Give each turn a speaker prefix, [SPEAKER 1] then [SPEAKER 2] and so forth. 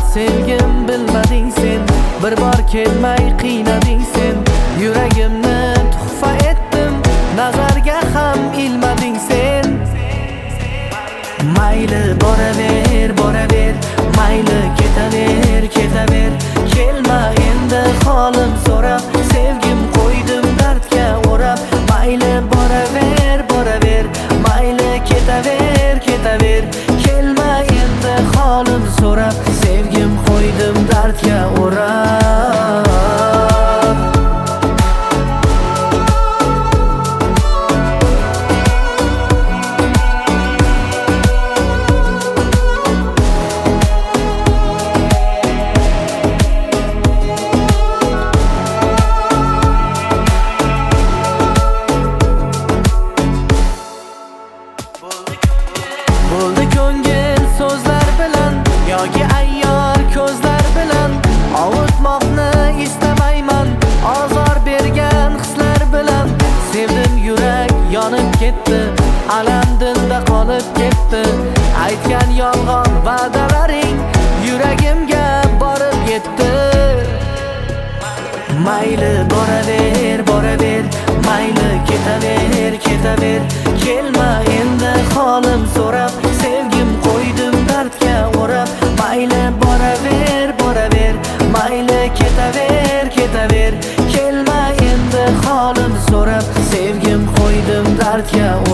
[SPEAKER 1] sevgim bilmading sen, bir bor kelmay qiynading sen. Yuragimni tuhfa etdim, nazarga ham ilmading sen. Mayli boraver, boraver, mayli ketaver, ketaver. Kelma endi holim so'rab, sevgim qo'ydim dardga o'rab. Mayli boraver, boraver, mayli ketaver, ketaver. Kelma endi holim so'rab, sevgim qo'ydim dardga o'rab. Bo'ldi ko'ngil so'zlar bilan yoki ayyor ko'zlar bilan, ovutmoqni istamayman ozor bergan hislar bilan. Sevdim yurak yonib ketdi, alam dilda qolib ketdi. Aytgan yolg'on va'dalaring yuragimga borib yetdi. Mayli boraver, boraver, mayli ketaver, ketaver. Kelma endi holim so'rab, sevgim qo'ydim dardga o'rab. Mayli boraver, boraver, mayli ketaver, ketaver. Kelma endi holim so'rab, sevgim qo'ydim dardga